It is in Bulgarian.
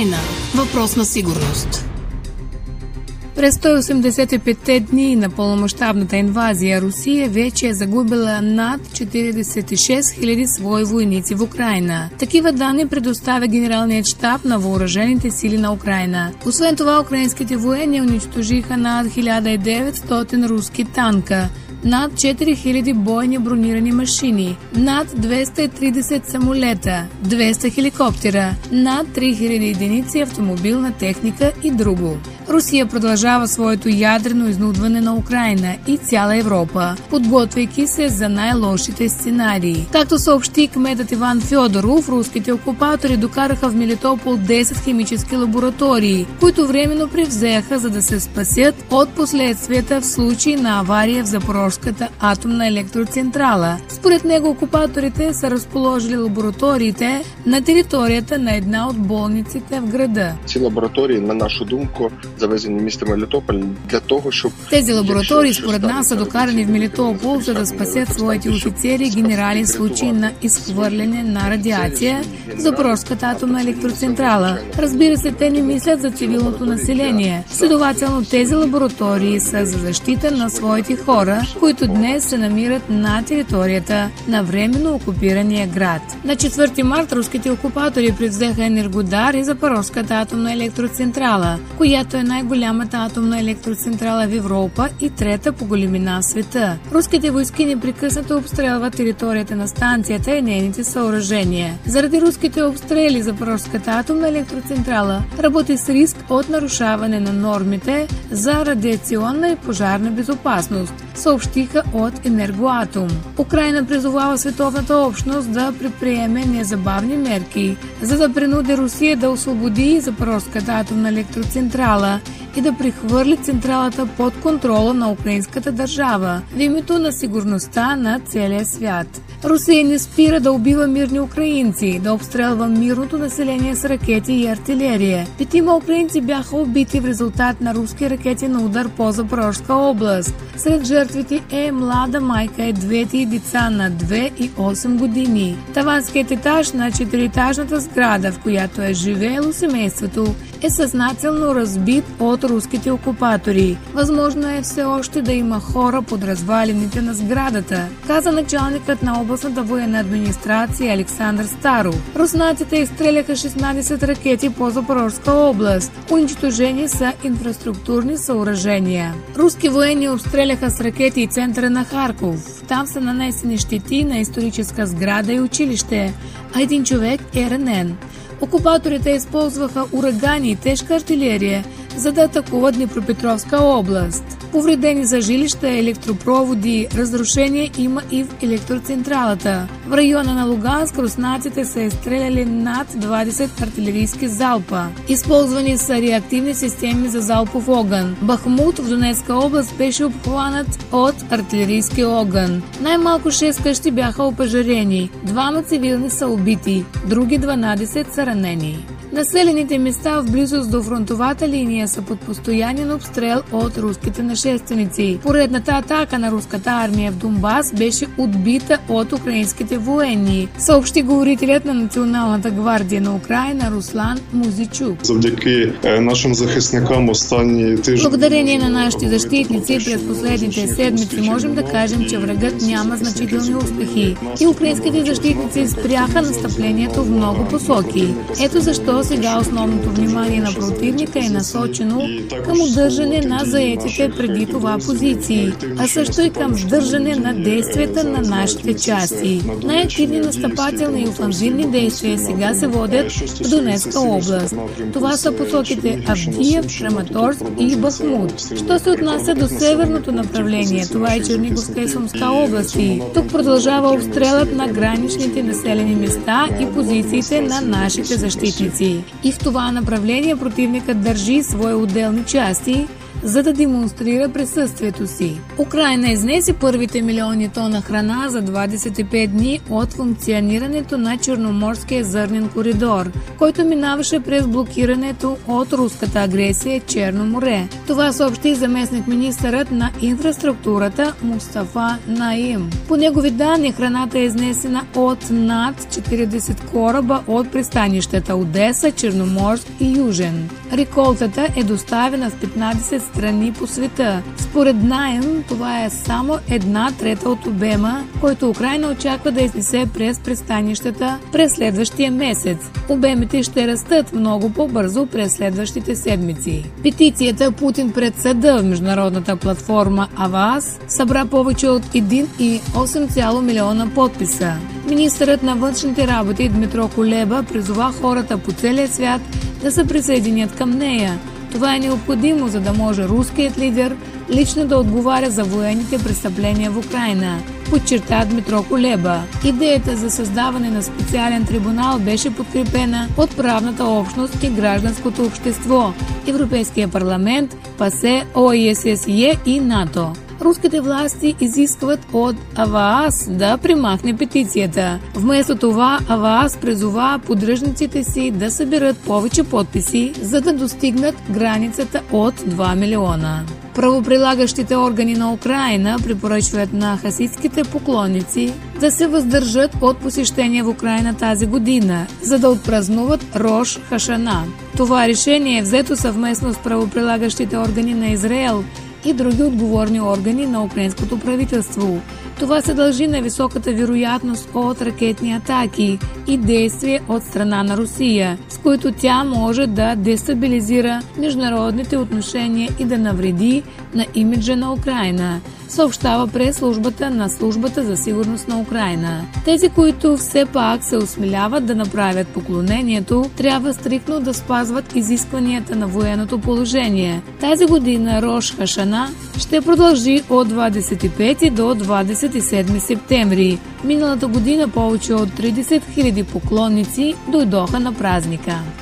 Украйна – въпрос на сигурност. През 185 дни на пълномащабната инвазия Русия вече е загубила над 46 000 свои войници в Украйна. Такива данни предоставя Генералният щаб на въоръжените сили на Украйна. Освен това, украинските военни унищожиха над 1900 руски танка, над 4000 бойни бронирани машини, над 230 самолета, 200 хеликоптера, над 3000 единици автомобилна техника и друго. Русия продължава своето ядрено изнудване на Украйна и цяла Европа, подготвяйки се за най-лошите сценарии. Както съобщи кметът Иван Фьодоров, руските окупатори докараха в Мелитопол 10 химически лаборатории, които временно превзеха, за да се спасят от последствията в случай на авария в Запорожската атомна електроцентрала. Според него окупаторите са разположили лабораториите на територията на една от болниците в града. Ці лабораторії, на нашу думку, завезені в місто Мелітополь для того, щоб... Тези лаборатории според нас са докарани в Мелитопол, за да спасят своите офицери и генерали в случай на изхвърляне на радиация в Запорожската атомна електроцентрала. Разбира се, те не мислят за цивилното население. Следователно, тези лаборатории са за защита на своите хора, които днес се намират на територията на временно окупирания град. На 4 март руските окупатори превзеха Енергодар и Запорожската атомна електроцентрала, която е най-голямата атомна електроцентрала в Европа и трета по големина в света. Руските войски непрекъснато обстрелват територията на станцията и нейните съоръжения. Заради руските обстрели Запорожската атомна електроцентрала работи с риск от нарушаване на нормите за радиационна и пожарна безопасност, съобщиха от Енергоатом. Украйна призовава световната общност да предприеме незабавни мерки, за да принуди Русия да освободи Запорожската атомна електроцентрала и да прехвърли централата под контрола на украинската държава в името на сигурността на целия свят. Русия не спира да убива мирни украинци, да обстрелва мирното население с ракети и артилерия. 5 украинци бяха убити в резултат на руски ракети на удар по Запорожска област. Сред жертвите е млада майка и двете деца на 2 и 8 години. Таванският етаж на 4-етажната сграда, в която е живеело семейството, е съзнателно разбит от руските окупатори. Възможно е все още да има хора под развалините на сградата, каза началникът на областната военна администрация Александър Старов. Руснаците изстреляха 16 ракети по Запорожска област. Унищожени са инфраструктурни съоръжения. Руски военни обстреляха с ракети и центъра на Харков. Там са нанесени щети на историческа сграда и училище, а един човек е ранен. Окупаторите използваха урагани и тежка артилерия, за да атакуват Днепропетровска област. Повредени за жилища, електропроводи, разрушения има и в електроцентралата. В района на Луганск руснаците са изстреляли над 20 артилерийски залпа. Използвани са реактивни системи за залпов огън. Бахмут в Донецка област беше обхванат от артилерийски огън. Най-малко 6 къщи бяха опожарени. 2 цивилни са убити, други 12 са ранени. Населените места в близост до фронтовата линия са под постоянен обстрел от руските нашественици. Поредната атака на руската армия в Донбас беше отбита от украинските военни, съобщи говорителят на Националната гвардия на Украйна Руслан Музичук. Завдяки нашим захисникам останні тижні. Благодарение на нашите защитници през последните седмици можем да кажем, че врагът няма значителни успехи и украинските защитници спряха настъплението в много посоки. Ето защо сега основното внимание на противника е насочено към удържане на заетите преди това позиции, а също и към сдържане на действията на нашите части. Най-активни настъпателни и офанзивни действия сега се водят в Донецка област. Това са посоките Авдиев, Краматорск и Бахмут. Що се отнася до северното направление, това е Черниговска и Сумска области. Тук продължава обстрелът на граничните населени места и позициите на нашите защитници. И в това направление противникът държи свои отделни части, за да демонстрира присъствието си. Украйна изнесе първите милиони тона храна за 25 дни от функционирането на Черноморския зърнен коридор, който минаваше през блокирането от руската агресия Черно море. Това съобщи заместник-министърът на инфраструктурата Мустафа Наим. По негови данни, храната е изнесена от над 40 кораба от пристанищата Одеса, Черноморск и Южен. Реколтата е доставена в 15 страни по света. Според Наим, това е само 1/3 от обема, който Украйна очаква да изнесе през пристанищата през следващия месец. Обемите ще растат много по-бързо през следващите седмици. Петицията Путин пред съда в международната платформа АВААС събра повече от 1,8 милиона подписа. Министърът на външните работи Дмитро Кулеба призова хората по целия свят да се присъединят към нея. Това е необходимо, за да може руският лидер лично да отговаря за военните престъпления в Украйна, подчерта Дмитро Кулеба. Идеята за създаване на специален трибунал беше подкрепена от правната общност и гражданското общество, Европейския парламент, ПАСЕ, ОИССЕ и НАТО. Руските власти изискват от АВААС да примахне петицията. Вместо това АВААС призова поддръжниците си да съберат повече подписи, за да достигнат границата от 2 милиона. Правоприлагащите органи на Украйна препоръчват на хасидските поклонници да се въздържат от посещение в Украйна тази година, за да отпразнуват Рош Хашана. Това решение е взето съвместно с правоприлагащите органи на Израел и други отговорни органи на украинското правителство. Това се дължи на високата вероятност от ракетни атаки и действия от страна на Русия, с които тя може да дестабилизира международните отношения и да навреди на имиджа на Украйна, съобщава прес-службата на Службата за сигурност на Украйна. Тези, които все пак се осмеляват да направят поклонението, трябва стриктно да спазват изискванията на военното положение. Тази година Рош Хашана ще продължи от 25 до 27 септември. Миналата година повече от 30 000 поклонници дойдоха на празника.